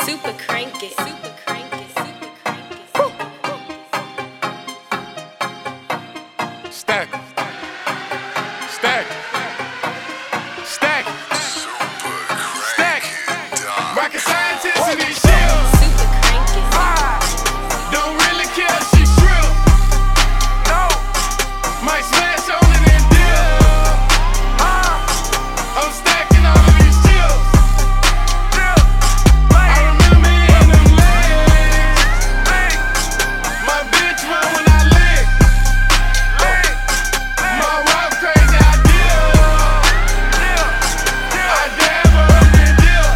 Super crank it. Super crank it. Super crank it. Stack. Stack. Stack. Stack. Rocket scientists in these shields. Super crank it. Don't really care, she shrill. No. Might smash on it and deal. I'm stacking all of these chills. I remember in them legs. My bitch run when I lick. My wife crazy, I deal. I dab her and deal.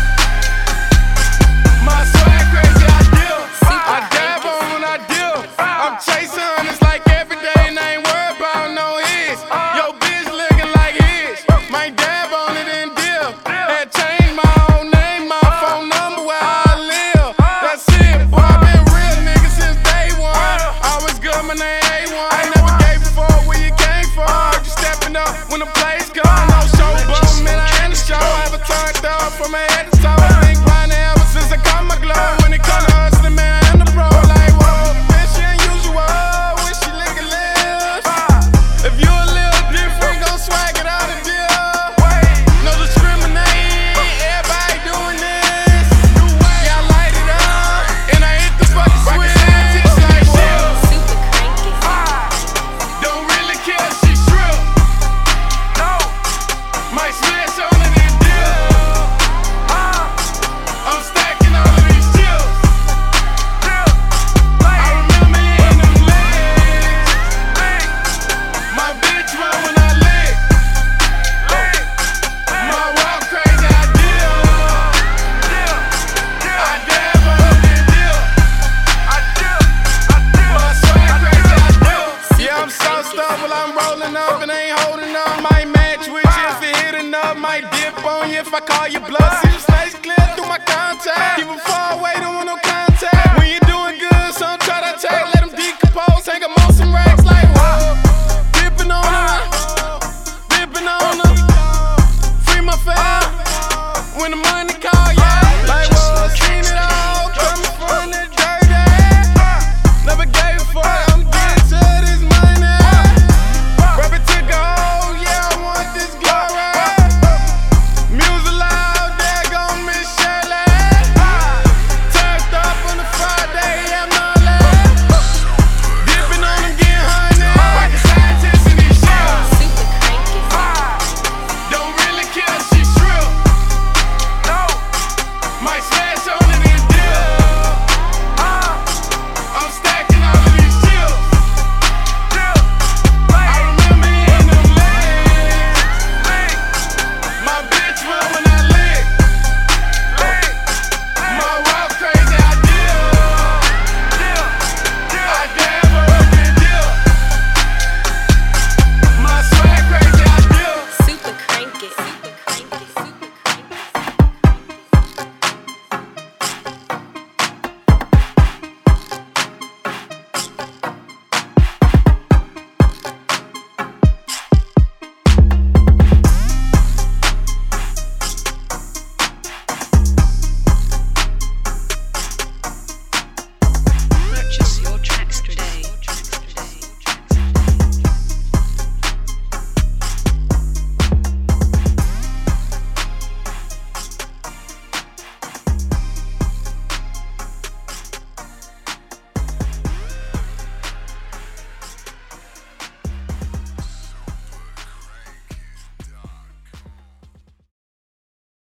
My swag crazy, I deal. I dab on when I deal. I'm chasing honest like every day and I ain't worried about no hits. Yo bitch looking like his. Might dab on it and deal. Had changed my whole name, my phone number, where I live. That's it, boy. I been real nigga since day one. Always good, my name A1. I never gave a fuck where you came from. Just stepping up when the plays come. No show bum, man, I ain't the show. I have a turned up from my head to toe. Been grinding ever since I caught my glow. When it come to hustling, man, I'm the pro. Like, whoa, man, she unusual. When she lick a lips. If you a little different, gon' swag it out and deal. No discriminate, everybody doing this. Yeah, I light it up, and I hit the fucking switch. Like, whoa. Super crank it. Don't really care, she shrill. No. Might smash on it and deal. I'm stacking all of these chills. I remember in them legs. My bitch run when I lick. My wife crazy, I deal. I dab her and deal. My swag crazy, I deal. Yeah, I'm sauced up while I'm rolling up and ain't holding up. Might match with you if it hit enough. Might dip on you if I call you bluff.